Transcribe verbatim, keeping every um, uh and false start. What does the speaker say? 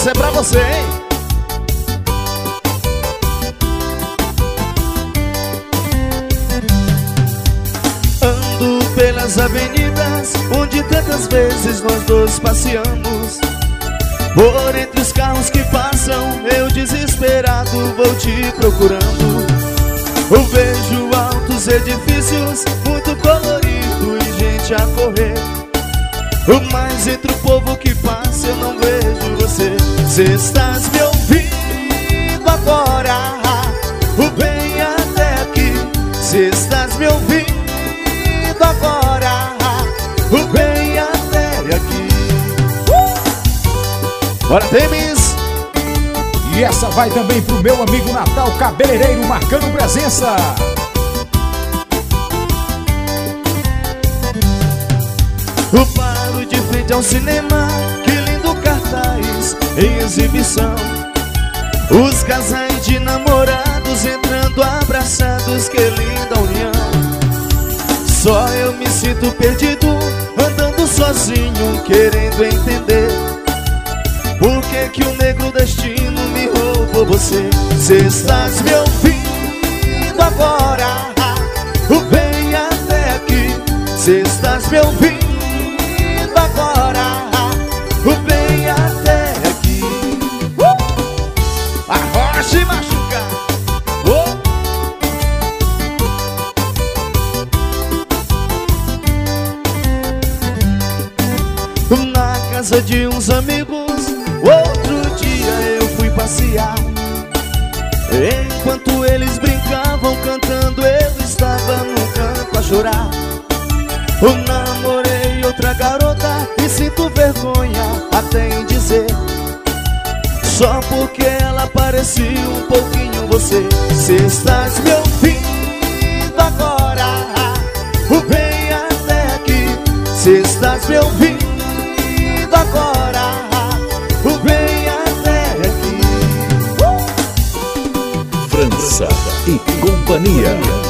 Essa é pra você, hein? Ando pelas avenidas onde tantas vezes nós dois passeamos. Por entre os carros que passam, eu desesperado vou te procurando. Eu vejo altos edifícios, muito colorido e gente a correr. Mas entre o povo que passa eu não vejo você. Se estás me ouvindo agora, vem até aqui. Se estás me ouvindo agora, vem até aqui. uh! Bora, Temis! E essa vai também pro meu amigo Natal Cabeleireiro, marcando presença. Eu paro de frente ao cinema, que lindo cartaz em exibição. Os casais de namorados entrando abraçados, que linda união. Só eu me sinto perdido, andando sozinho, querendo entender por que que o negro destino me roubou você. Se estás me ouvindo agora, vem até aqui. Se estás me ouvindo agora, vem até aqui. uh! Arrocha e machuca. oh! Na casa de uns amigos, outro dia eu fui passear. Enquanto eles brincavam cantando, eu estava no canto a chorar. Eu namorei outra garota e sinto vergonha até em dizer, só porque ela parecia um pouquinho você. Se estás me ouvindo agora, vem até aqui. Se estás me ouvindo agora, vem até aqui. França e Companhia.